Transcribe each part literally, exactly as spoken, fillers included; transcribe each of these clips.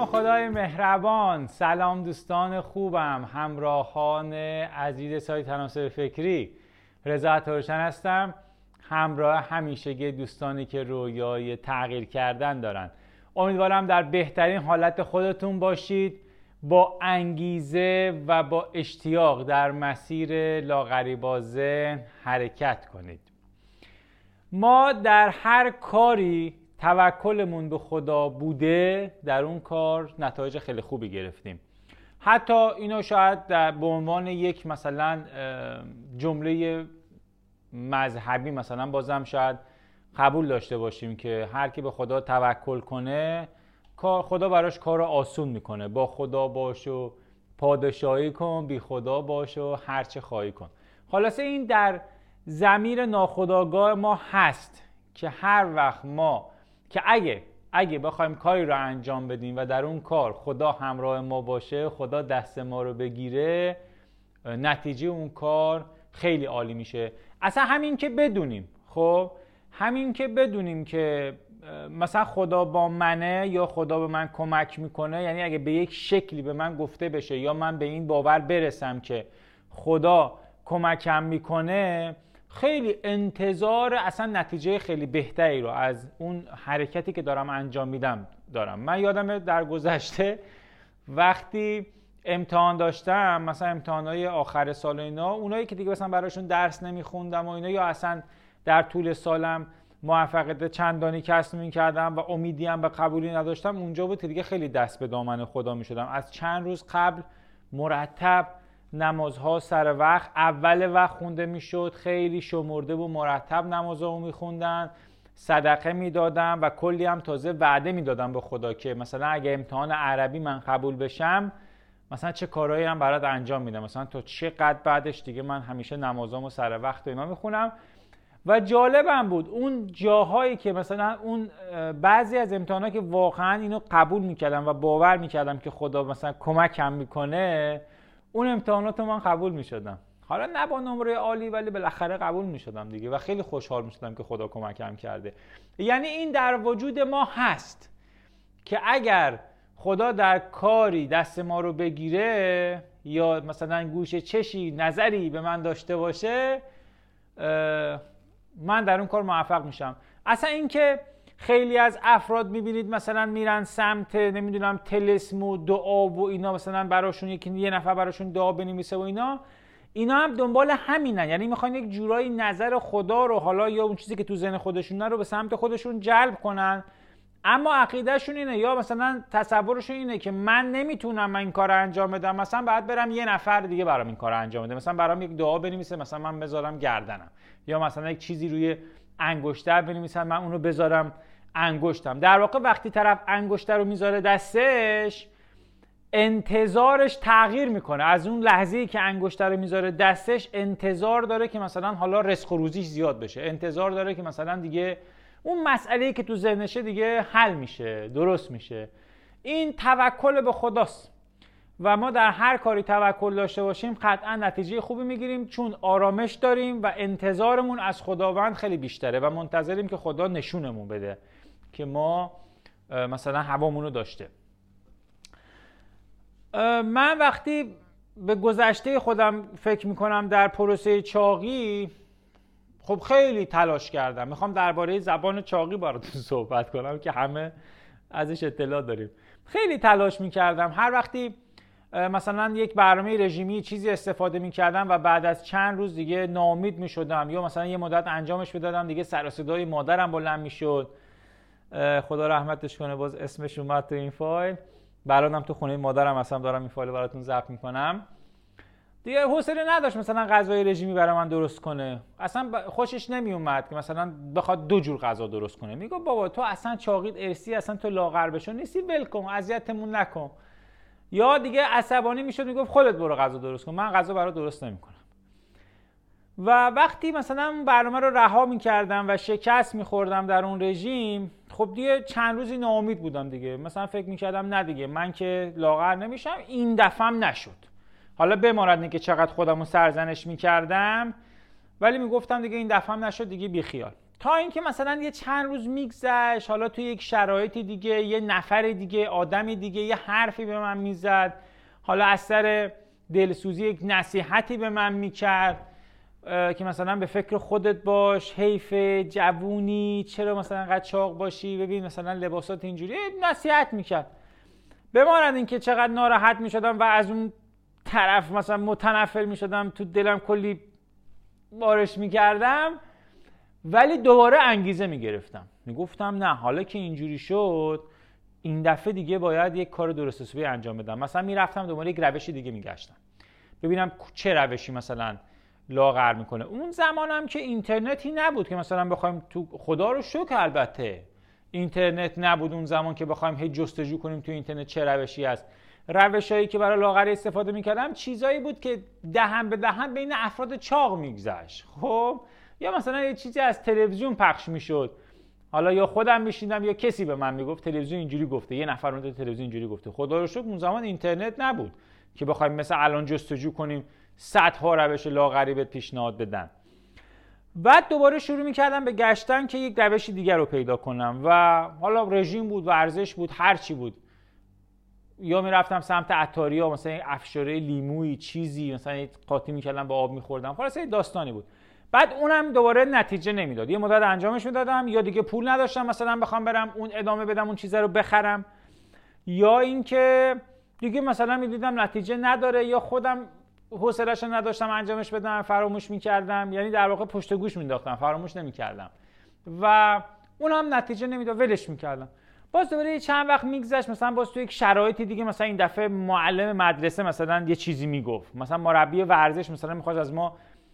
خدای مهربان، سلام دوستان خوبم، همراهان عزیز سایت تناسب فکری. رضا عطاروشن هستم، همراه همیشگی دوستانی که رویای تغییر کردن دارن. امیدوارم در بهترین حالت خودتون باشید، با انگیزه و با اشتیاق در مسیر لاغری ذهن حرکت کنید. ما در هر کاری توکلمون به خدا بوده، در اون کار نتایج خیلی خوبی گرفتیم. حتی اینو شاید در به عنوان یک مثلا جمله مذهبی مثلا بازم شاید قبول داشته باشیم که هر کی به خدا توکل کنه، خدا براش کارو آسون میکنه. با خدا باش و پادشاهی کن، بی خدا باش و هر چه خواهی کن. خلاصه این در ضمیر ناخودآگاه ما هست که هر وقت ما که اگه اگه بخوایم کاری رو انجام بدیم و در اون کار خدا همراه ما باشه، خدا دست ما رو بگیره، نتیجه اون کار خیلی عالی میشه. اصلا همین که بدونیم، خب همین که بدونیم که مثلا خدا با منه یا خدا به من کمک میکنه، یعنی اگه به یک شکلی به من گفته بشه یا من به این باور برسم که خدا کمکم میکنه، خیلی انتظار اصلا نتیجه خیلی بهتری رو از اون حرکتی که دارم انجام میدم دارم. من یادمه در گذشته وقتی امتحان داشتم، مثلا امتحانای آخر سال و اینا، اونایی که دیگه مثلا براشون درس نمیخوندم و اینا، یا اصلا در طول سالم موفقیت چندانی کسب میکردم و امیدی هم به قبولی نداشتم، اونجا بود که دیگه خیلی دست به دامن خدا میشدم. از چند روز قبل مرتب نمازها سر وقت، اول وقت خونده میشد، خیلی شمرده و مرتب نمازها رو میخوندن، صدقه میدادم و کلی هم تازه وعده میدادم به خدا که مثلا اگه امتحان عربی من قبول بشم، مثلا چه کارهایی هم برات انجام میدم، مثلا تا چقدر بعدش دیگه من همیشه نمازامو سر وقت و اینا میخونم. و جالبم بود اون جاهایی که مثلا اون بعضی از امتحانا که واقعا اینو قبول میکردم و باور میکردم که خدا مثلا کمکم میکنه، اون امتحانات من قبول میشدم. حالا نه با نمره عالی، ولی بالاخره قبول میشدم دیگه و خیلی خوشحال میشدم که خدا کمکم کرده. یعنی این در وجود ما هست که اگر خدا در کاری دست ما رو بگیره یا مثلا گوشه چشی نظری به من داشته باشه، من در اون کار موفق میشم. اصلا این که خیلی از افراد میبینید مثلا میرن سمت نمیدونم طلسم و دعا و اینا، مثلا براشون یکی یه نفر براشون دعا بنویسه و اینا، اینا هم دنبال همینن. یعنی میخوان یک جورایی نظر خدا رو، حالا یا اون چیزی که تو ذهن خودشونه رو به سمت خودشون جلب کنن، اما عقیدهشون اینه یا مثلا تصورشون اینه که من نمیتونم من این کارو انجام بدم، مثلا باید برم یه نفر دیگه برام این کارو انجام بده، مثلا برام یک دعا بنویسه، مثلا من بذارم گردنم، یا مثلا یک چیزی روی انگشتر بنویسن من اونو بذارم انگشتم. در واقع وقتی طرف انگشتر رو میذاره دستش، انتظارش تغییر میکنه. از اون لحظه‌ای که انگشتر رو میذاره دستش، انتظار داره که مثلا حالا رزق و روزیش زیاد بشه، انتظار داره که مثلا دیگه اون مسئله‌ای که تو ذهنشه دیگه حل میشه، درست میشه. این توکل به خداست و ما در هر کاری توکل داشته باشیم قطعا نتیجه خوبی میگیریم، چون آرامش داریم و انتظارمون از خداوند خیلی بیشتره و منتظریم که خدا نشونمون بده که ما مثلا هوامون رو داشته. من وقتی به گذشته خودم فکر میکنم در پروسه چاقی، خب خیلی تلاش کردم. میخوام درباره زبان چاقی براتون صحبت کنم که همه ازش اطلاع داریم. خیلی تلاش میکردم. هر وقتی مثلا یک برنامه رژیمی چیزی استفاده میکردم و بعد از چند روز دیگه ناامید میشدم، یا مثلا یه مدت انجامش میدادم دیگه سر و صدای مادرم بلند میشد، خدا رحمتش کنه، باز اسمش اومد تو این فایل، برادرم تو خونه مادرم اصلا دارم این فایل براتون ضبط میکنم، دیگه حوصله نداشت مثلا غذای رژیمی برای من درست کنه. اصلا خوشش نمی اومد که مثلا بخواد دو جور غذا درست کنه. میگه بابا تو اصلا چاقیت ارسی، اصلا تو لاغر بشو نیستی، ول کن، اذیتمون نکن. یا دیگه عصبانی میشد، میگفت خودت برو غذا درست کن، من غذا برات درست نمیکنم. و وقتی مثلا برنامه رو رها میکردم و شکست میخوردم در اون رژیم، خب دیگه چند روزی ناامید بودم دیگه. مثلا فکر میکردم نه دیگه من که لاغر نمیشم، این دفعه‌ام نشد. حالا بماند که چقدر خودمو سرزنش میکردم، ولی میگفتم دیگه این دفعه هم نشد، دیگه بیخیال. تا اینکه مثلا یه چند روز میگذشت، حالا توی یک شرایطی دیگه یه نفر دیگه، آدمی دیگه یه حرفی به من میزد، حالا از سر دلسوزی یک نصیحتی به من میکرد که مثلا به فکر خودت باش، حیف جوونی، چرا مثلا انقدر چاق باشی، ببین مثلا لباسات اینجوری، نصیحت میکرد. بماند این که چقدر ناراحت میشدم و از اون طرف مثلا متنفر میشدم، تو دلم کلی بارش میکردم، ولی دوباره انگیزه میگرفتم، میگفتم نه حالا که اینجوری شد این دفعه دیگه باید یک کار درست حسابی انجام بدم. مثلا میرفتم دوباره یک روش دیگه میگشتم ببینم چه روشی مثلا لاغر میکنه. اون زمانم که اینترنتی نبود که مثلا بخوایم تو، خدا رو شکر البته اینترنت نبود اون زمان که بخوایم هی جستجو کنیم تو اینترنت چه روشی هست. روشایی که برای لاغری استفاده میکردم چیزایی بود که دهن به دهن بین افراد چاق میگذشت. خب یا مثلا یه چیزی از تلویزیون پخش میشد، حالا یا خودم میشیندم یا کسی به من میگفت تلویزیون اینجوری گفته، یه نفر اون تلویزیون اینجوری گفته. خدا رو شکر اون زمان اینترنت نبود که بخوایم مثل الان جستجو کنیم صدها روش لاغری بهت پیشنهاد بدن. بعد دوباره شروع میکردم به گشتن که یک روش دیگر رو پیدا کنم و حالا رژیم بود، ورزش بود، هر چی بود. یا میرفتم سمت عطاریا، مثلا افشاره لیمویی چیزی مثلا قاطی میکردم با آب میخوردم، خلاصه داستانی بود. بعد اونم دوباره نتیجه نمیداد، یه مدت انجامش میدادم، یا دیگه پول نداشتم مثلا بخوام برم اون ادامه بدم اون چیزا رو بخرم، یا اینکه دیگه مثلا میدیدم نتیجه نداره، یا خودم حوصله‌اش نداشتم انجامش بدم، فراموش میکردم، یعنی در واقع پشت گوش مینداختم، فراموش نمیکردم و اونم نتیجه نمیداد، ولش میکردم. باز دوباره چند وقت میگذشت، مثلا باز تو یک شرایطی دیگه، مثلا این دفعه معلم مدرسه مثلا یه چیزی میگفت، مثلا مربی ورزش مثلا میخواست از ما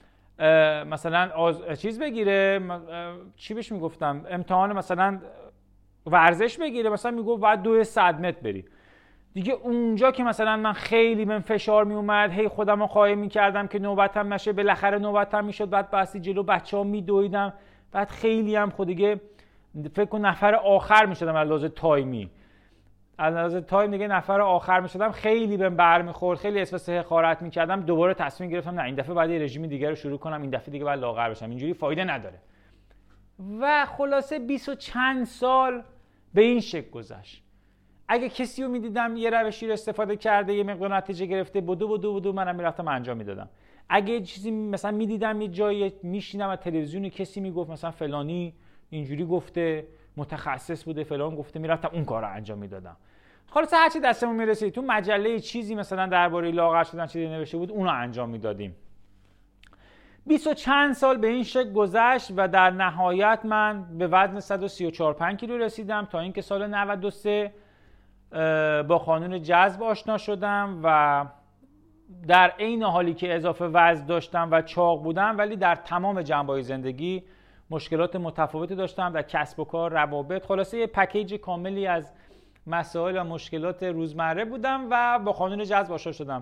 مثلا آز... چیز بگیره، چی بهش میگفتم، امتحان مثلا ورزش بگیره، مثلا میگفت بعد دو صد متر بری دیگه. اونجا که مثلا من خیلی من فشار میومد، هی خودم رو قایم میکردم که نوبتم نشه، بالاخره نوبتم میشد، بعد باستی جلو بچه‌ها میدویدم، بعد خیلی هم خود دیگه فکر کنم نفر آخر میشدم از لحاظ تایمی، از لحاظ تایم دیگه نفر آخر میشدم، خیلی بهم برمیخورد، خیلی احساس حقارت میکردم. دوباره تصمیم گرفتم نه این دفعه باید یه رژیم دیگه رو شروع کنم، این دفعه دیگه باید لاغر بشم، اینجوری فایده نداره. و خلاصه بیست و چند سال به این شکل گذشت. اگه کسی رو میدیدم یه روشی رو استفاده کرده، یه مقدار نتیجه گرفته، بدو بدو بدو منم میرفتم انجام میدادم. اگه یه چیزی مثلا میدیدم یه جایی میشینم از تلویزیون کسی میگفت مثلا فلانی اینجوری گفته، متخصص بوده فلان گفته، میرفتم اون کارو انجام میدادم. خلاصه هر چی دستمون میرسید، تو مجله چیزی مثلا درباره لاغر شدن چیزی نوشته بود، اونو انجام میدادیم. بیست و چند سال به این شکل گذشت و در نهایت من به وزن صد و سی و چهار پنج کیلو رسیدم، تا اینکه سال نود و سه با قانون جذب آشنا شدم و در عین حالی که اضافه وزن داشتم و چاق بودم، ولی در تمام جنبه‌های زندگی مشکلات متفاوتی داشتم، در کسب و کار، روابط، خلاصه یه پکیج کاملی از مسائل و مشکلات روزمره بودم و با قانون جذب آشنا شدم.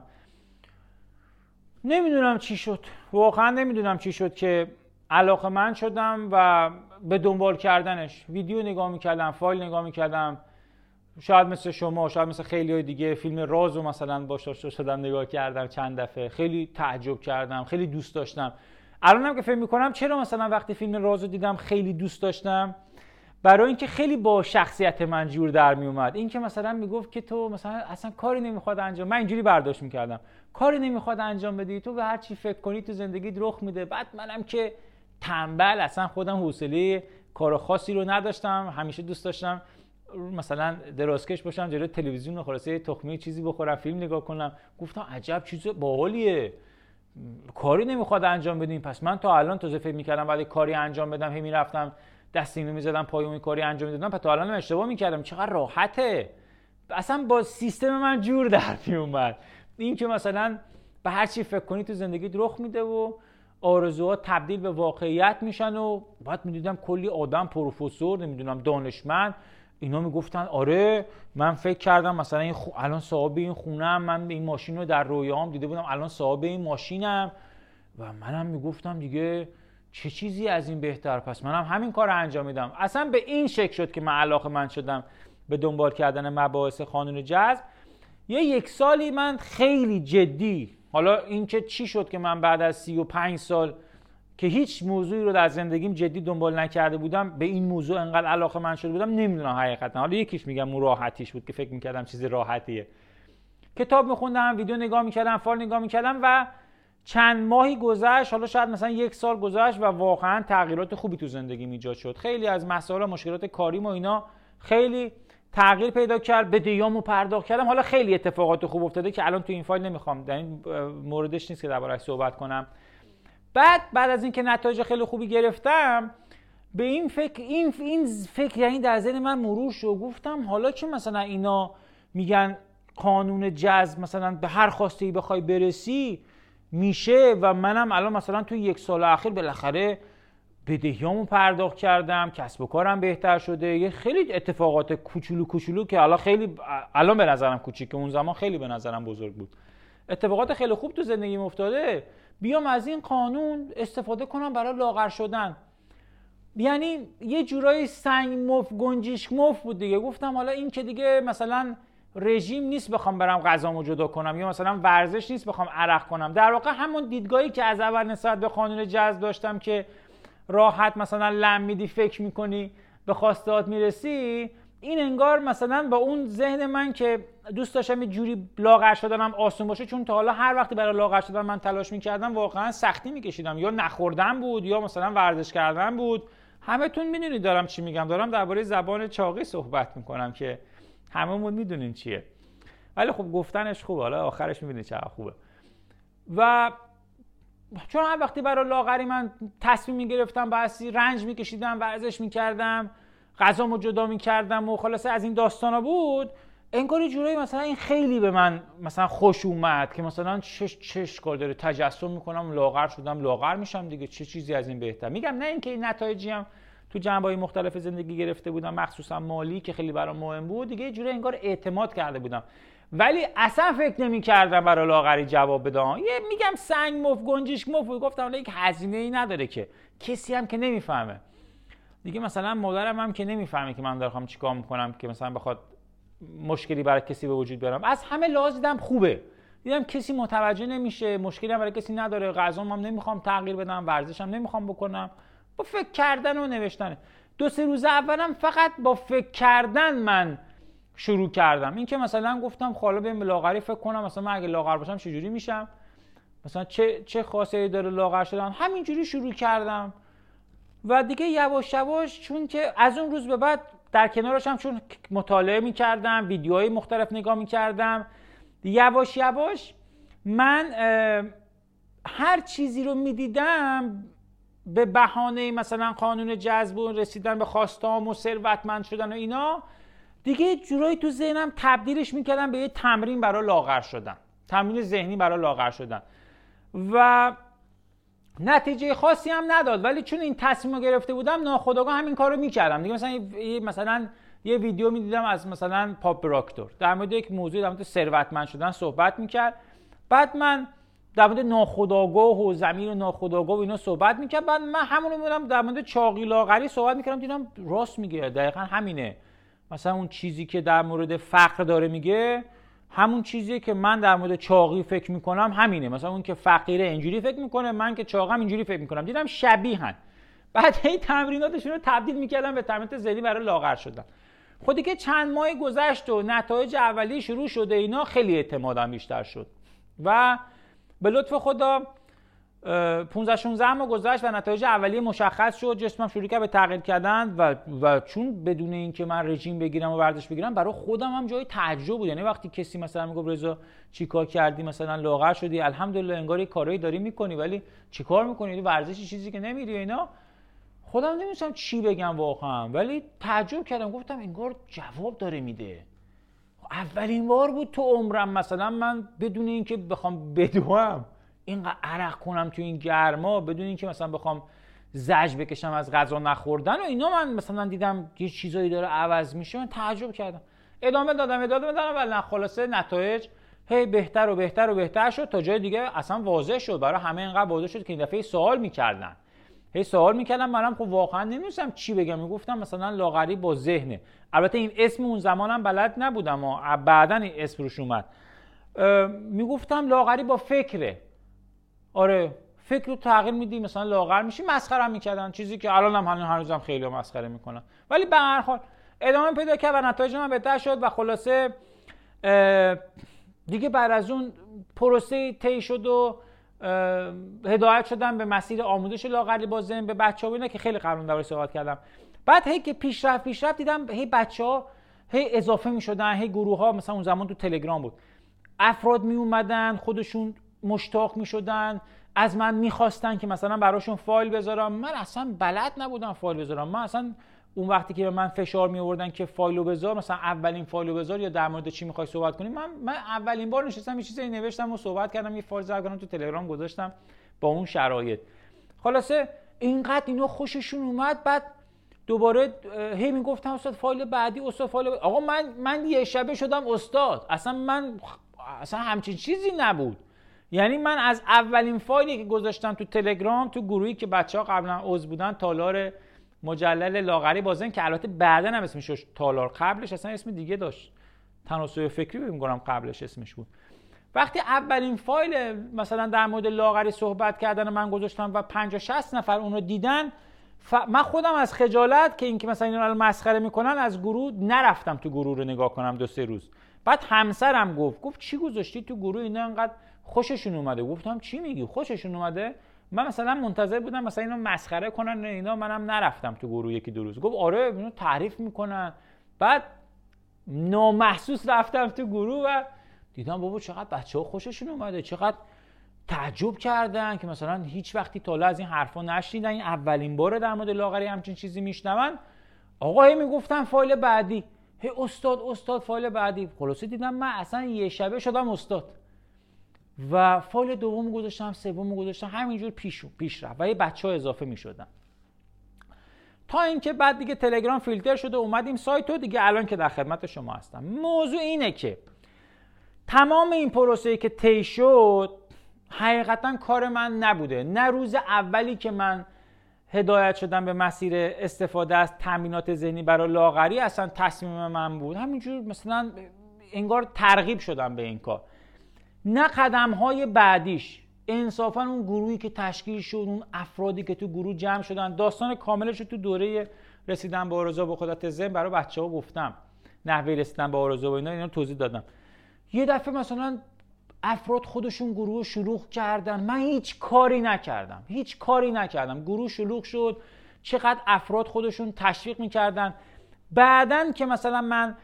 نمیدونم چی شد، واقعا نمیدونم چی شد که علاقه‌مند شدم و به دنبال کردنش. ویدیو نگاه میکردم، فایل نگاه میکردم، شاید مثل شما، شاید مثل خیلی‌های دیگه فیلم رازو مثلا باش آشنا شدم، نگاه کردم چند دفعه، خیلی تعجب کردم، خیلی دوست داشتم. الانم که فکر میکنم چرا مثلا وقتی فیلم رازو دیدم خیلی دوست داشتم، برای اینکه خیلی با شخصیت من جور در می اومد. این که مثلا میگفت که تو مثلا اصلا کاری نمیخواد انجام، من اینجوری برداشت میکردم، کاری نمیخواد انجام بدی، تو به هر چی فکر کنی تو زندگیت رخ میده. بعد منم که تنبل، اصلا خودم حوصله کار خاصی رو نداشتم، همیشه دوست داشتم مثلا درازکش باشم، جلوی تلویزیون خلاصه تخمی چیزی بخورم، فیلم نگاه کنم. گفتم عجب چیز باحالیه، کاری نمیخواد انجام بدیم. پس من تا الان تازه فکر میکردم ولی کاری انجام بدم، هی میرفتم دست اینو میزدم پای اون کاری انجام میدادم، پس تا الان اشتباه میکردم. چقدر راحته، اصلا با سیستم من جور در میومد. این که مثلا به هر چی فکر کنی تو زندگیت رخ میده و آرزوها تبدیل به واقعیت میشن. و بعد میدیدم کلی آدم، پروفسور، نمیدونم دانشمند، اینا میگفتن آره من فکر کردم مثلا این خو... الان صاحب این خونم، من این ماشین رو در رویاام دیده بودم، الان صاحب این ماشینم. و منم میگفتم دیگه چه چیزی از این بهتر، پس منم همین کار رو انجام میدم. اصلا به این شکل شد که من علاقه‌مند شدم به دنبال کردن مباحث قانون جذب. یه یک سالی من خیلی جدی، حالا این که چی شد که من بعد از سی و پنج سال که هیچ موضوعی رو در زندگیم جدی دنبال نکرده بودم به این موضوع انقدر علاقه‌مند شده بودم، نمیدونم حقیقتا. حالا یکیش میگم اون راحتیش بود که فکر میکردم چیز راحتیه. کتاب میخوندم، ویدیو نگاه میکردم، فایل نگاه میکردم و چند ماهی گذشت، حالا شاید مثلا یک سال گذشت و واقعا تغییرات خوبی تو زندگیم ایجاد شد. خیلی از مسائل و مشکلات کاریم و اینا خیلی تغییر پیدا کرد، بدهیامو پرداخت کردم. حالا خیلی اتفاقات خوب افتاده که الان تو این فایل نمیخوام، در این موردش نیست که درباره‌اش صحبت کنم. بعد بعد از اینکه نتایج خیلی خوبی گرفتم، به این فکر این این فکر یعنی در ذهن من مرور شد، گفتم حالا که مثلا اینا میگن قانون جذب مثلا به هر خواسته‌ای بخوای برسی میشه و منم الان مثلا تو یک سال اخیر بالاخره بدهیامو پرداخت کردم، کسب و کارم بهتر شده، یه خیلی اتفاقات کوچولو کوچولو که الان خیلی الان به نظرم کوچیکه، اون زمان خیلی به نظرم بزرگ بود، اتفاقات خیلی خوب تو زندگیم افتاده، بیام از این قانون استفاده کنم برای لاغر شدن. یعنی یه جورایی سنگ مف گنجیش مف بود دیگه. گفتم حالا این که دیگه مثلا رژیم نیست بخوام برم غذامو جدا کنم، یا مثلا ورزش نیست بخوام عرق کنم. در واقع همون دیدگاهی که از اول نسبت به قانون جذب داشتم که راحت مثلا لم میدی، فکر میکنی، به خواستهات میرسی، این انگار مثلا با اون ذهن من که دوست داشتم یه جوری لاغر شدنم آسون باشه، چون تا حالا هر وقتی برای لاغر شدن من تلاش میکردم واقعا سختی میکشیدم، یا نخوردن بود یا مثلا ورزش کردن بود. همتون میدونید دارم چی میگم، دارم درباره زبان چاقی صحبت میکنم که هممون میدونین چیه، ولی خب گفتنش خوبه، حالا آخرش میبینید چقدر خوبه. و چون هر وقتی برای لاغری من تصمیم میگرفتم، باعثی رنج میکشیدم، ورزش میکردم، غذامو جدا میکردم و خلاصه از این داستانا بود، انگار یه جورایی مثلا این خیلی به من مثلا خوش اومد که مثلا چه چش کار داره، تجسم میکنم لاغر شدم، لاغر میشم دیگه، چه چیزی از این بهتر. میگم نه اینکه این نتایجی هم تو جنبه‌های مختلف زندگی گرفته بودم، مخصوصا مالی که خیلی برام مهم بود دیگه، یه جوری انگار اعتماد کرده بودم، ولی اصلا فکر نمی‌کردم برای لاغری جواب بدم. یه میگم سنگ مف گنجیش مف، گفتم حالا یک هزینه‌ای نداره که، کسی هم که نمیفهمه دیگه، مثلا مادرم هم که نمیفهمه که من دارم چیکار میکنم که مثلا بخواد مشکلی برای کسی به وجود بیارم. از همه لحاظ دیدم خوبه، دیدم کسی متوجه نمیشه، مشکلی هم برای کسی نداره، غذام هم نمیخوام تغییر بدم، ورزشم نمیخوام بکنم، با فکر کردن و نوشتن. دو سه روز اولم فقط با فکر کردن من شروع کردم، این که مثلا گفتم حالا بریم به لاغری فکر کنم، مثلا من اگه لاغر باشم چه جوری میشم، مثلا چه چه خاصیتی داره لاغر شدن، همینجوری شروع کردم و دیگه یواش یواش، چون که از اون روز به بعد در کنارش هم چون مطالعه میکردم، ویدیوهای مختلف نگاه میکردم، یواش یواش من هر چیزی رو میدیدم به بهانه مثلا قانون جذب و رسیدن به خواسته‌هام و ثروتمند شدن و اینا، دیگه جورایی تو ذهنم تبدیلش میکردم به یه تمرین برای لاغر شدن، تمرین ذهنی برای لاغر شدن و نتیجه خاصی هم نداد، ولی چون این تصمیم رو گرفته بودم ناخودآگاه همین کارو میکردم دیگه. مثلا یه مثلا یه ویدیو میدیدم از مثلا پاپ براکتور در مورد یک موضوع در مورد ثروتمند شدن صحبت میکرد، بعد من در مورد ناخودآگاه و زمین ناخودآگاه و اینا صحبت میکرد، بعد من همون میدونم در مورد چاقی لاغری صحبت میکردم، دیدم راست میگه، دقیقاً همینه. مثلا اون چیزی که در مورد فقر داره میگه همون چیزیه که من در مورد چاقی فکر میکنم همینه. مثلا اون که فقیره اینجوری فکر میکنه، من که چاقم اینجوری فکر میکنم، دیدم شبیهن. بعد این تمریناتشون رو تبدیل میکردم به تمرینات ذهنی برای لاغر شدن. خودی که چند ماه گذشت و نتایج اولیه شروع شده، اینا خیلی اعتمادم بیشتر شد و به لطف خدا پانزده شانزده ماه گذشت و نتایج اولیه مشخص شد، جسمم شروع کرد به تغییر کردن و و چون بدون اینکه من رژیم بگیرم و ورزش بگیرم برای خودم هم جای تعجب بود. یعنی وقتی کسی مثلا میگه رضا چیکار کردی، مثلا لاغر شدی، الحمدلله انگار یه کارایی داری میکنی، ولی چیکار میکنی، ورزشی چیزی که نمیری اینا، خودم نمیدونم چی بگم واقعا، ولی تعجب کردم، گفتم انگار جواب داره میده. اولین بار بود تو عمرم مثلا من بدون اینکه بخوام بدوم اینقدر عرق کنم تو این گرما، بدون اینکه مثلا بخوام زجر بکشم از غذا نخوردن و اینا، من مثلا دیدم یه چیزایی داره عوض میشه، من تعجب کردم. ادامه دادم ادامه دادم ولی خلاصه نتایج هی بهتر و بهتر و بهتر شد تا جای دیگه اصلا واضح شد برای همه، اینقدر واضح شد که این دفعه سوال میکردن هی سوال میکردم، منم خب واقعا نمیدونستم چی بگم، میگفتم مثلا لاغری با ذهنه. البته این اسم اون زمانم بلد نبودم و بعدن این اسم روش اومد. میگفتم لاغری با فکره. آره فکر رو تغییر میدی، مثلا لاغر میشی، مسخره میکردن، چیزی که الان هم هنوزم خیلی مسخره میکنن. ولی به هر حال ادامه پیدا کرد و نتایج من بهتر شد و خلاصه دیگه بعد از اون پروسه طی شد و هدایت شدم به مسیر آموزش لاغری با ذهن به بچه‌ها. اینا که خیلی قبلا دربارش صحبت کردم. بعد هی که پیشرفت پیشرفت دیدم هی بچه‌ها هی اضافه می‌شدن، هی گروه‌ها، مثلا اون زمان تو تلگرام بود، افراد می اومدن خودشون مشتاق می‌شدن، از من می‌خواستن که مثلا براشون فایل بذارم. من اصلا بلد نبودم فایل بذارم. من اصلا اون وقتی که به من فشار می آوردن که فایلو بذار، مثلا اولین فایلو بذار یا در مورد چی می‌خوای صحبت کنی، من من اولین بار نشستم یه چیزی نوشتم و صحبت کردم، یه فایل ضبط کردم تو تلگرام گذاشتم با اون شرایط. خلاصه اینقدر اینا خوششون اومد. بعد دوباره هی میگفتم استاد فایل بعدی، استاد فایل بعدی. آقا من من یه شبه شدم استاد. اصلا من اصلا همچین چیزی نبود. یعنی من از اولین فایلی که گذاشتم تو تلگرام تو گروهی که بچه‌ها قبلا عضو بودن، تالار مجلل لاغری با ذهن، که البته بعداً هم اسمش شد تالار، قبلش اصلا اسم دیگه داشت، تناسب فکری بهم میگم قبلش اسمش بود. وقتی اولین فایل مثلا در مورد لاغری صحبت کردن من گذاشتم و پنجاه شصت نفر اون رو دیدن، ف... من خودم از خجالت که اینکه مثلا اینا رو مسخره میکنن از گروه نرفتم تو گروه رو نگاه کنم دو سه روز. بعد همسرم گفت گفت چی گذاشتی تو گروه اینا انقدر خوششون اومده؟ گفتم چی میگی خوششون اومده؟ من مثلا منتظر بودم مثلا اینا مسخره کنن اینا، منم نرفتم تو گروه یکی دو روز. گفت آره اینو تعریف میکنن. بعد نامحسوس رفتم تو گروه و دیدم بابا چقدر بچه‌ها خوششون اومده، چقدر تعجب کردن که مثلا هیچ وقتی تا حالا از این حرفا نشنیدن، این اولین باره در مورد لاغری همچین چیزی میشنون. آقا هی میگفتن فایل بعدی، هی استاد استاد فایل بعدی. خلاصه دیدم من اصلا یه شبه شدم استاد و فایل دوم گذاشتم، سوم گذاشتم، همینجور پیش پیش رفت و یه بچه‌ها اضافه میشدن تا اینکه بعد دیگه تلگرام فیلتر شده، اومدیم سایت و دیگه الان که در خدمت شما هستم. موضوع اینه که تمام این پروسه‌ای که طی شد حقیقتا کار من نبوده. نه روز اولی که من هدایت شدم به مسیر استفاده از تمرینات ذهنی برای لاغری اصلا تصمیم من بود، همینجور مثلا انگار ترغیب شدم به این کار. نه قدم‌های بعدیش، انصافا اون گروهی که تشکیل شد، اون افرادی که تو گروه جمع شدن، داستان کاملش رو تو دوره رسیدن به آرزوها با قدرت ذهن برای بچه‌ها گفتم، نحوه رسیدن به آرزوها و اینا اینا رو توضیح دادم. یه دفعه مثلا افراد خودشون گروه شلوغ کردن، من هیچ کاری نکردم هیچ کاری نکردم گروه شلوغ شد. چقدر افراد خودشون تشویق میکردن. بعدن که مثلا من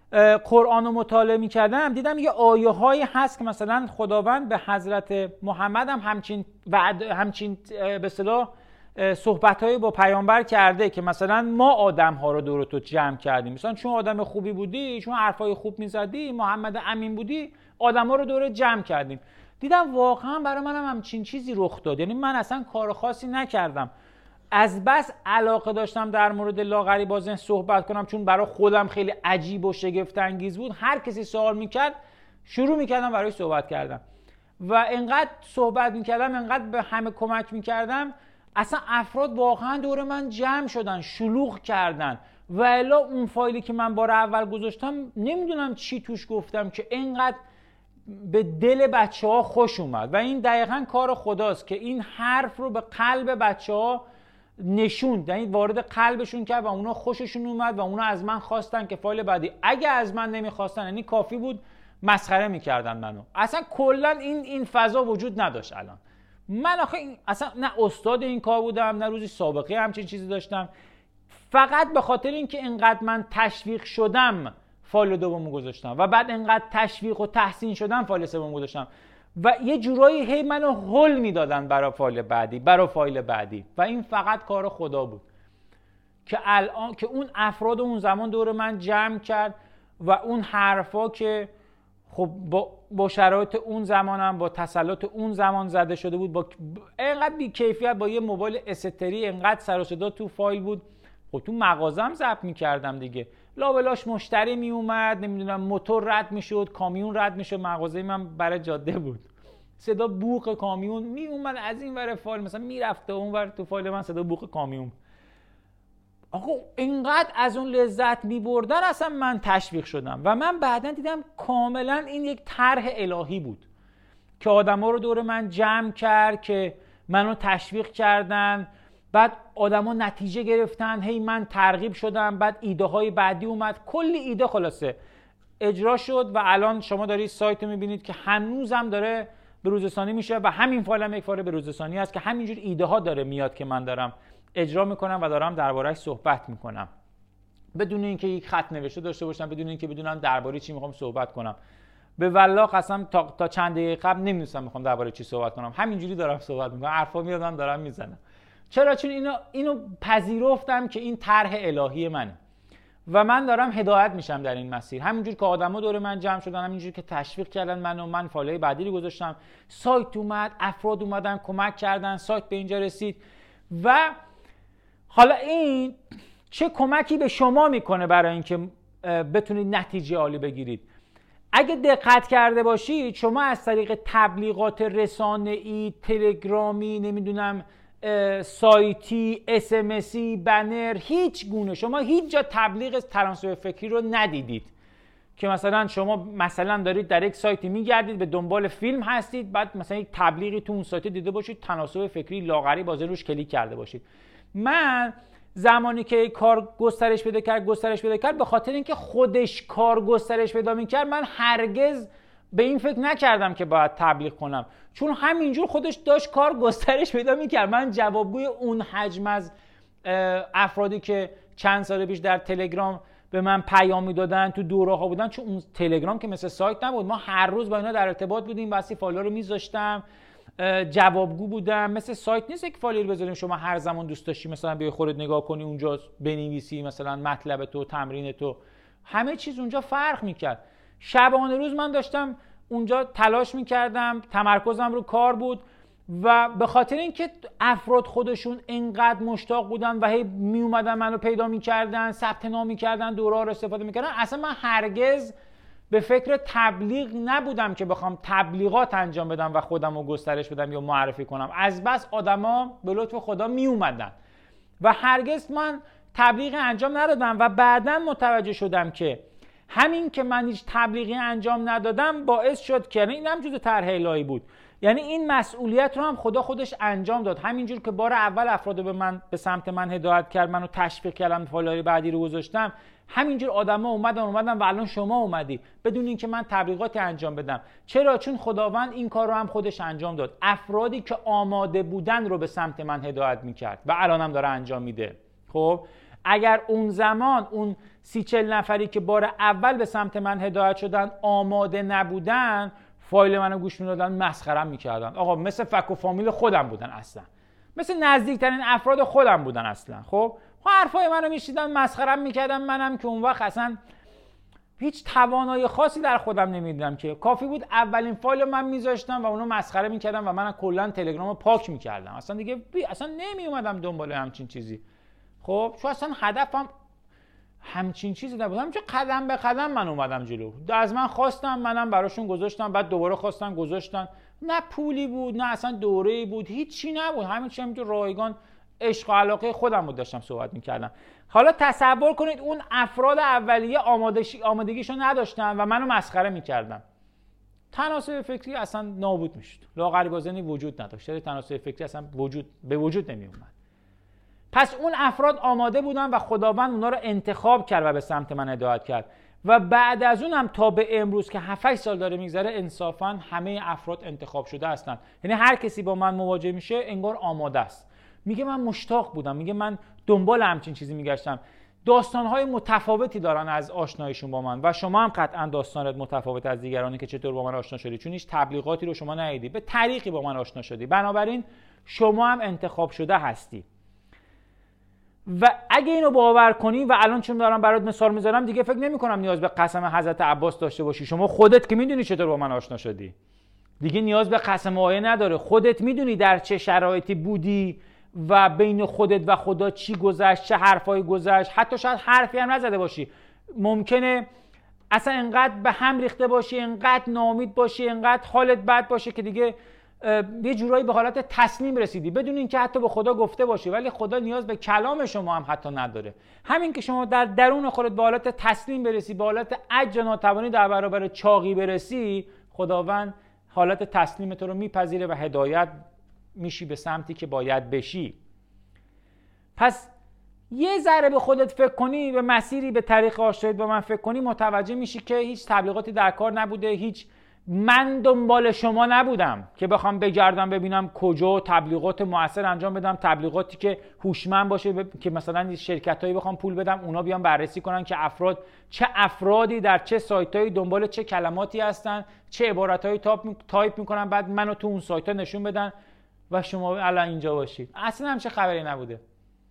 قرآن رو مطالعه میکردم دیدم یه آیه هایی هست که مثلا خداوند به حضرت محمد هم همچین وعد همچین به اصطلاح صحبت‌هایی با پیامبر کرده که مثلا ما آدم‌ها رو دور تو جمع کردیم، مثلا چون آدم خوبی بودی، چون حرفای خوب می‌زدی، محمد امین بودی، آدم‌ها رو دور جمع کردیم. دیدم واقعا برای منم هم همچین چیزی رخ داد. یعنی من اصلا کار خاصی نکردم، از بس علاقه داشتم در مورد لاغری با ذهن صحبت کنم، چون برای خودم خیلی عجیب و شگفت انگیز بود. هر کسی سوال میکرد شروع میکردم برای صحبت کردم و انقدر صحبت میکردم، انقدر به همه کمک میکردم، اصلا افراد واقعا دور من جمع شدن، شلوغ کردن. و الا اون فایلی که من بار اول گذاشتم نمیدونم چی توش گفتم که اینقدر به دل بچه ها خوش اومد و این دقیقاً کار خداست که این حرف رو به قلب بچه ها نشوند، یعنی وارد قلبشون کرد و اونا خوششون اومد و اونا از من خواستن که فایل بعدی. اگه از من نمیخواستن یعنی کافی بود مسخره میکردن منو. اصلا کلا این این فضا وجود نداشت. الان من آخه این اصلا نه استاد این کار بودم، نه روزی سابقه همچین چیزی داشتم. فقط به خاطر اینکه اینقدر من تشویق شدم فایل دومو گذاشتم و بعد اینقدر تشویق و تحسین شدم فایل سومو گذاشتم و یه جورایی هی منو هول میدادن برای فایل بعدی برای فایل بعدی و این فقط کار خدا بود که الان که اون افراد اون زمان دور من جمع کرد و اون حرفا که خب با, با شرایط اون زمانم با تسلط اون زمان زده شده بود، با اینقدر بی کیفیت، با یه موبایل استری اینقدر سر و صدا تو فایل بود. خب تو مغازم ضبط می‌کردم دیگه، لابلاش مشتری می اومد، نمیدونم موتور رد میشد، کامیون رد میشد، مغازه من برای جاده بود، صدا بوق کامیون می اومد از این ور فایل مثلا میرفت اون ور، تو فایل من صدا بوق کامیون. آقا اینقدر از اون لذت می‌بردن اصلا من تشویق شدم و من بعداً دیدم کاملا این یک طرح الهی بود که آدم‌ها رو دور من جمع کرد که منو تشویق کردن، بعد آدما نتیجه گرفتن، هی من ترغیب شدم، بعد ایده های بعدی اومد، کلی ایده خلاصه اجرا شد و الان شما دارید سایت رو میبینید که هنوزم داره بروزرسانی میشه و همین فایل هم یک فایل بروزرسانی هست که همینجور ایده ها داره میاد که من دارم اجرا میکنم و دارم درباره‌اش صحبت میکنم، بدون اینکه یک خط نوشته داشته باشم، بدون اینکه بدونم درباره چی میخوام صحبت کنم. به والله قسم تا, تا چند دقیقه قبل نمیدونستم میخوام درباره چی صحبت کنم، همینجوری دارم صحبت میکنم، حرفا میادم دارم میزنم. چرا؟ چون اینو اینو پذیرفتم که این طرح الهی منه و من دارم هدایت میشم در این مسیر. همینجور که آدما دور من جمع شدن، همینجور که تشویق کردن منو، من فایل‌های بعدی رو گذاشتم، سایت اومد، افراد اومدن کمک کردن، سایت به اینجا رسید. و حالا این چه کمکی به شما میکنه برای اینکه بتونید نتیجه عالی بگیرید؟ اگه دقت کرده باشید شما از طریق تبلیغات رسانه‌ای، تلگرامی، نمیدونم سایتی، اس ام اسی، بنر، هیچ گونه شما هیچ جا تبلیغ تناسب فکری رو ندیدید که مثلا شما مثلا دارید در یک سایتی میگردید به دنبال فیلم هستید، بعد مثلا یک تبلیغی تو اون سایت دیده باشید تناسب فکری لاغری باز روش کلیک کرده باشید. من زمانی که کار گسترش پیدا کرد گسترش پیدا کرد به خاطر اینکه خودش کار گسترش پیدا میکرد، من هرگز به این فکر نکردم که باید تبلیغ کنم، چون همینجور خودش داشت کار گسترش پیدا میکرد. من جوابگوی اون حجم از افرادی که چند سال پیش در تلگرام به من پیام میدادن تو دوره ها بودن، چون اون تلگرام که مثل سایت نبود، ما هر روز با اینا در ارتباط بودیم، واسه فایل‌ها رو میذاشتم، جوابگو بودم. مثل سایت نیست که فایل رو بذاریم شما هر زمان دوست داشتی مثلا بیای خودت نگاه کنی اونجا بنویسی مثلا مطلب تو، تمرین تو، همه چیز اونجا فرق میکرد. شبانه روز من داشتم اونجا تلاش میکردم، تمرکزم رو کار بود و به خاطر اینکه افراد خودشون انقدر مشتاق بودن و هی می اومدن منو پیدا میکردن، ثبت نام میکردن، دوره‌ها رو استفاده میکردن، اصلا من هرگز به فکر تبلیغ نبودم که بخوام تبلیغات انجام بدم و خودم رو گسترش بدم یا معرفی کنم. از بس آدما به لطف خدا می اومدن و هرگز من تبلیغ انجام ندادم و بعداً متوجه شدم که همین که من هیچ تبلیغی انجام ندادم باعث شد که اینم جزء طرح الهی بود، یعنی این مسئولیت رو هم خدا خودش انجام داد. همینجور که بار اول افراد به من به سمت من هدایت کرد، منو تشویق کردن، فایل‌های بعدی رو گذاشتم، همینجور آدما اومدن اومدن و الان شما اومدی بدون اینکه من تبلیغاتی انجام بدم. چرا؟ چون خداوند این کار رو هم خودش انجام داد. افرادی که آماده بودن رو به سمت من هدایت میکرد و الان هم داره انجام میده. خب اگر اون زمان اون سی چل نفری که بار اول به سمت من هدایت شدن آماده نبودن، فایل منو گوش میدادن، مسخرم میکردن، آقا مثل فک و فامیل خودم بودن، اصلا مثل نزدیکترین افراد خودم بودن اصلا. خب حرفای منو میشیدن، مسخرم میکردن، منم که اون وقت اصلا هیچ توانایی خاصی در خودم نمیدیدم که کافی بود اولین فایل من میذاشتم و اونو مسخره میکردم و من کلا تلگرامو پاک میکردم، اصلا دیگه بی... اصلا نمیومدم دنبال همچین چیزی. خب چون اصلا هدفم همچین چیزی نبود، همینجوری قدم به قدم من اومدم جلو. از من خواستم، منم براشون گذاشتم، بعد دوباره خواستم گذاشتم. نه پولی بود، نه اصلا دوره‌ای بود، هیچی نبود، همین چیزی که رایگان عشق و علاقه خودم بود داشتم صحبت می‌کردم. حالا تصور کنید اون افراد اولیه آمادگی آمادگیشو نداشتن و منو مسخره می‌کردن. تناسب فکری اصلا نابود می‌شد. لاغری بازنی وجود نداشت. تناسب فکری اصلا وجود به وجود نمی‌اومد. پس اون افراد آماده بودن و خداوند اونا رو انتخاب کرد و به سمت من هدایت کرد و بعد از اونم تا به امروز که هفت سال داره میگذره انصافا همه افراد انتخاب شده هستن. یعنی هر کسی با من مواجه میشه انگار آماده است، میگه من مشتاق بودم، میگه من دنبال همچین چیزی میگشتم. داستانهای متفاوتی دارن از آشناییشون با من و شما هم قطعا داستانت متفاوت از دیگرانی که چطور با من آشنا شدی، چون هیچ تبلیغاتی رو شما ندیدی، به طریقی با من آشنا شدی، بنابراین شما هم انتخاب شده هستی. و اگه اینو باور کنی و الان چون دارم برات مثال میذارم دیگه فکر نمی کنم نیاز به قسم حضرت عباس داشته باشی. شما خودت که میدونی چطور با من آشنا شدی، دیگه نیاز به قسم آیه نداره. خودت میدونی در چه شرایطی بودی و بین خودت و خدا چی گذشت، چه حرفایی گذشت، حتی شاید حرفی هم نزده باشی. ممکنه اصلا انقدر به هم ریخته باشی، انقدر ناامید باشی، انقدر حالت بد باشه که دیگه یه جورایی به حالت تسلیم رسیدی بدون اینکه حتی به خدا گفته باشی، ولی خدا نیاز به کلام شما هم حتی نداره. همین که شما در درون خودت به حالت تسلیم برسی، به حالت عجز و ناتوانی در برابر چاقی برسی، خداوند حالت تسلیم تو رو میپذیره و هدایت میشی به سمتی که باید بشی. پس یه ذره به خودت فکر کنی، به مسیری، به طریق آشنایی با من فکر کنی، متوجه میشی که هیچ تبلیغاتی در کار نبوده، هیچ من دنبال شما نبودم که بخوام بگردم ببینم کجا تبلیغات مؤثر انجام بدم، تبلیغاتی که هوشمند باشه، ب... که مثلا شرکتایی بخوام پول بدم اونا بیان بررسی کنن که افراد چه افرادی در چه سایتایی دنبال چه کلماتی هستن، چه عبارتایی تایپ می... تایپ میکنن، بعد منو تو اون سایت‌ها نشون بدن و شما الان اینجا باشید. اصلا هم چه خبری نبوده.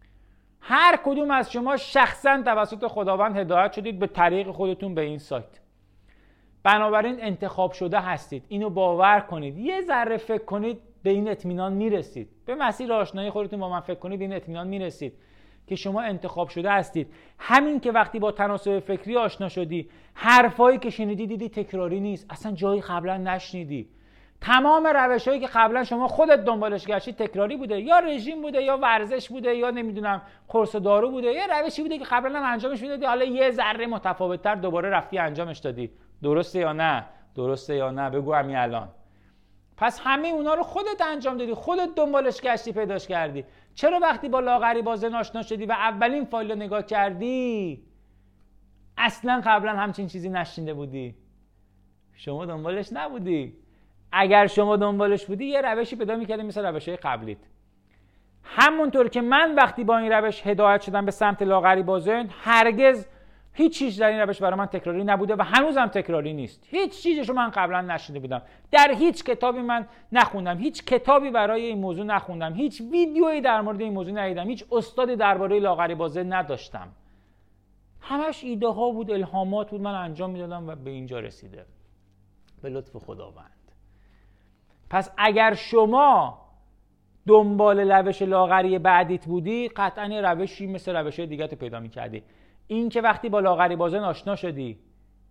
هر کدوم از شما شخصا توسط خداوند هدایت شدید به طریق خودتون به این سایت. بنابراین انتخاب شده هستید. اینو باور کنید. یه ذره فکر کنید به این اطمینان میرسید. به مسیر آشنایی خودتون با من فکر کنید به این اطمینان میرسید که شما انتخاب شده هستید. همین که وقتی با تناسب فکری آشنا شدی، حرفایی که شنیدی دیدی تکراری نیست، اصلا جایی قبلا نشنیدی. تمام روش‌هایی که قبلا شما خودت دنبالش گشتی تکراری بوده، یا رژیم بوده، یا ورزش بوده، یا نمیدونم قرص دارو بوده، یا روشی بوده که قبلا هم انجامش میدادی، حالا یه ذره متفاوت‌تر دوباره رفتی انجامش دادی. درسته یا نه؟ درسته یا نه؟ بگو همین الان. پس همه اونا رو خودت انجام دادی، خودت دنبالش گشتی پیداش کردی. چرا وقتی با لاغری بازن آشنا شدی و اولین فایل رو نگاه کردی اصلا قبلا همچین چیزی نشنیده بودی؟ شما دنبالش نبودی. اگر شما دنبالش بودی یه روشی پیدا می‌کردی مثل روش‌های قبلیت. همونطور که من وقتی با این روش هدایت شدم به سمت لاغری بازن، هرگز هیچ چیز در این روش برای من تکراری نبوده و هنوزم تکراری نیست. هیچ چیزشو من قبلا نشنیده بودم. در هیچ کتابی من نخوندم، هیچ کتابی برای این موضوع نخوندم، هیچ ویدیویی در مورد این موضوع ندیدم، هیچ استادی درباره لاغری بازن نداشتم. همش ایده ها بود، الهامات بود، من انجام میدادم و به اینجا رسیده. به لطف خداوند. پس اگر شما دنبال روش لاغری بعدیت بودی، قطعاً روشی مثل روش‌های دیگه رو پیدا می‌کردی. این که وقتی با لاغری بازن آشنا شدی،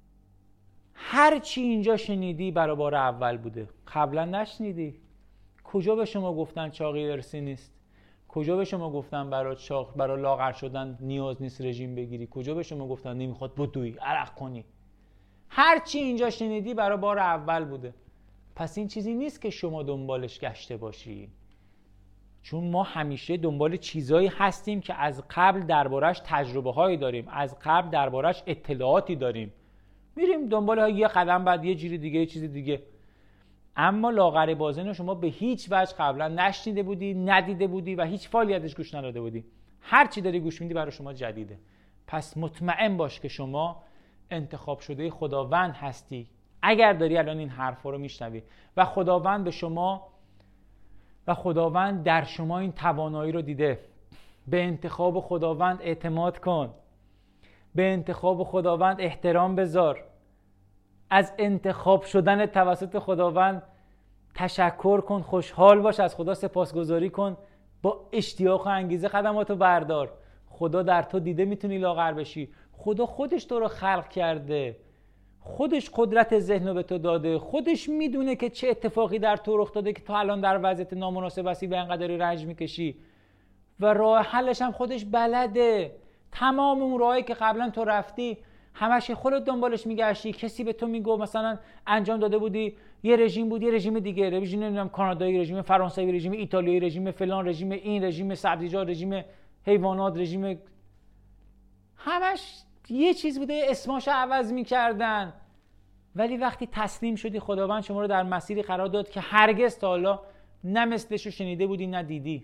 هر چی اینجا شنیدی برای بار اول بوده. قبلا نشنیدی. کجا به شما گفتن چاقی ارثی نیست؟ کجا به شما گفتن برای چاق برای لاغر شدن نیاز نیست رژیم بگیری؟ کجا به شما گفتن نمیخواد بدوی، عرق کنی؟ هر چی اینجا شنیدی برای بار اول بوده. پس این چیزی نیست که شما دنبالش گشته باشی. چون ما همیشه دنبال چیزایی هستیم که از قبل دربارش تجربه هایی داریم، از قبل دربارش اطلاعاتی داریم، میریم دنبال یه قدم بعد یه جوری دیگه، یه چیز دیگه. اما لاغر بازن رو شما به هیچ وجه قبلا نشنیده بودی، ندیده بودی و هیچ فعالیتش گوش نداده بودی. هر چی داری گوش میدی برای شما جدیده. پس مطمئن باش که شما انتخاب شده خداوند هستی. اگر داری الان این حرفا رو میشنوی و خداوند به شما و خداوند در شما این توانایی رو دیده، به انتخاب خداوند اعتماد کن، به انتخاب خداوند احترام بذار، از انتخاب شدن توسط خداوند تشکر کن، خوشحال باش، از خدا سپاسگزاری کن، با اشتیاق و انگیزه قدماتو بردار. خدا در تو دیده میتونی لاغر بشی. خدا خودش تو رو خلق کرده، خودش قدرت ذهن رو به تو داده، خودش میدونه که چه اتفاقی در تو رخ داده که تو الان در وضعیت نامناسب هستی و اینقدر رنج میکشی و راه حلش هم خودش بلده. تمام اون راهی که قبلا تو رفتی همش خودت دنبالش میگشتی، کسی به تو میگو مثلا انجام داده بودی، یه رژیم بود، یه رژیم دیگه، رژیم نمیدونم کانادایی، رژیم فرانسوی، رژیم ایتالیایی، رژیم فلان، رژیم این، رژیم سبزیجات، رژیم حیوانات، رژیم، همش یه چیز بوده، اسماشو عوض میکردن. ولی وقتی تسلیم شدی خداوند شما رو در مسیری قرار داد که هرگز تا حالا نه مثلشو شنیده بودی نه دیدی.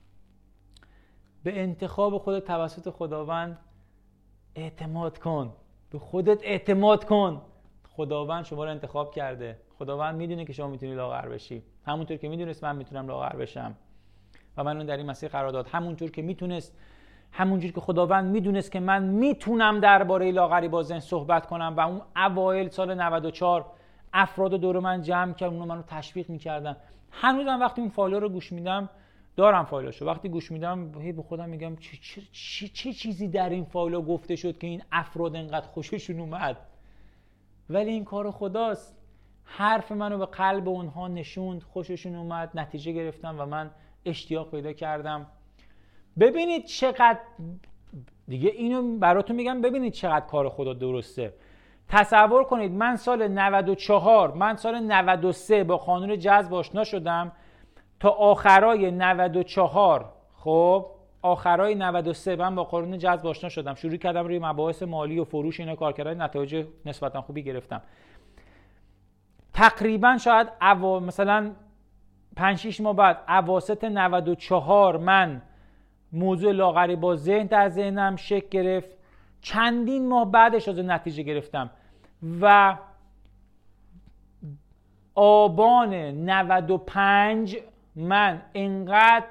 به انتخاب خودت توسط خداوند اعتماد کن، به خودت اعتماد کن. خداوند شما رو انتخاب کرده. خداوند میدونه که شما میتونی لاغر بشی، همونطور که میدونست من میتونم لاغر بشم و منو در این مسیر قرار داد. همونطور که میتونست همونجور که خداوند میدونست که من میتونم درباره لاغری بازن صحبت کنم و اون اوایل سال نود و چهار افراد دور من جمع کرد، اونها منو تشویق میکردن. هنوزم وقتی اون فایل رو گوش میدم، دارم فایلاشو، وقتی گوش میدم هی به خودم میگم چه چه چه, چه چیزی در این فایل گفته شد که این افراد انقدر خوششون اومد. ولی این کار خداست. حرف منو به قلب اونها نشوند، خوششون اومد، نتیجه گرفتم و من اشتیاق پیدا کردم. ببینید چقدر دیگه، اینو براتون میگم، ببینید چقدر کار خدا درسته. تصور کنید من سال نود و چهار، من سال نود و سه با قانون جذب آشنا شدم، تا آخرای نود و چهار، خب آخرای نود و سه من با قانون جذب آشنا شدم، شروع کردم روی مباحث مالی و فروش اینا کار کردن، نتایج نسبتا خوبی گرفتم. تقریبا شاید اوا مثلا پنج شش ماه بعد اواسط نود و چهار من موضوع لاغری با ذهن در ذهنم شکل گرفت. چندین ماه بعدش از نتیجه گرفتم و آبان نود و پنج من انقدر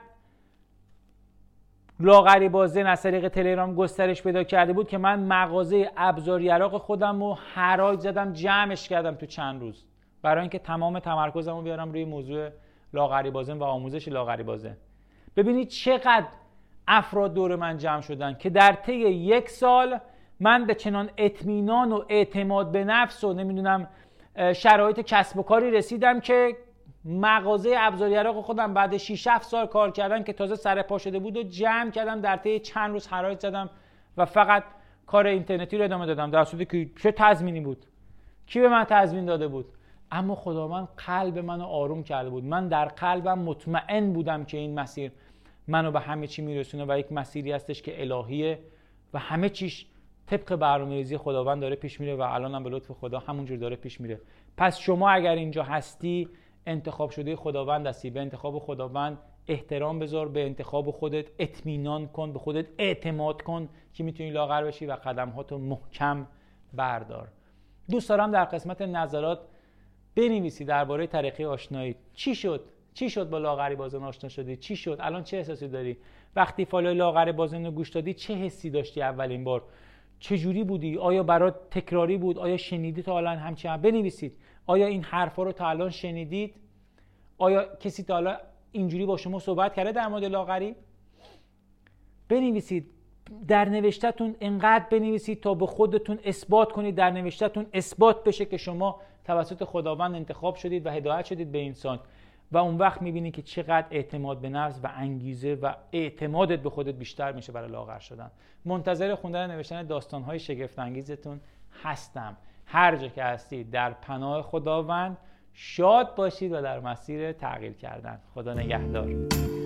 لاغری با ذهن از طریق تلگرام گسترش پیدا کرده بود که من مغازه ابزار یراق خودم رو حراج زدم، جمعش کردم تو چند روز برای اینکه تمام تمرکزم رو بیارم روی موضوع لاغری با ذهن و آموزش لاغری با ذهن. ببینید چقدر افراد دور من جمع شدن که در طی یک سال من به چنان اطمینان و اعتماد به نفس و نمیدونم شرایط کسب و کاری رسیدم که مغازه ابزار یراق خودم بعد شش هفت سال کار کردن که تازه سر پا شده بود و جمع کردم، در طی چند روز حراج زدم و فقط کار اینترنتی رو ادامه دادم، در صورتی که چه تضمینی بود؟ کی به من تضمین داده بود؟ اما خداوند قلب منو آروم کرده بود. من در قلبم مطمئن بودم که این مسیر منو به همه چی میرسونه و یک مسیری هستش که الهیه و همه چیش طبق برنامه‌ریزی خداوند داره پیش میره و الانم به لطف خدا همونجور داره پیش میره. پس شما اگر اینجا هستی، انتخاب شده خداوند هستی، به انتخاب خداوند احترام بذار، به انتخاب خودت اطمینان کن، به خودت اعتماد کن که میتونی لاغر بشی و قدم‌هاتو محکم بردار. دوست دارم در قسمت نظرات بنویسی درباره طریقه آشنایی. چی شد؟ چی شد با لاغری با ذهن آشنا شدی؟ چی شد؟ الان چه احساسی داری؟ وقتی فایل لاغری با ذهن رو گوش دادی چه حسی داشتی اولین بار؟ چه جوری بودی؟ آیا برات تکراری بود؟ آیا شنیدی تا الان همچین؟ بنویسید. آیا این حرفا رو تا الان شنیدید؟ آیا کسی تا الان اینجوری با شما صحبت کرده در مورد لاغری؟ بنویسید. در نوشتتون انقدر بنویسید تا به خودتون اثبات کنید، در نوشتتون اثبات بشه که شما توسط خداوند انتخاب شدید و هدایت شدید به انسان و اون وقت میبینید که چقدر اعتماد به نفس و انگیزه و اعتمادت به خودت بیشتر میشه برای لاغر شدن. منتظر خوندن نوشتن داستان‌های شگفت انگیزتون هستم. هر جا که هستید در پناه خداوند شاد باشید و در مسیر تغییر کردن. خدا نگهدار.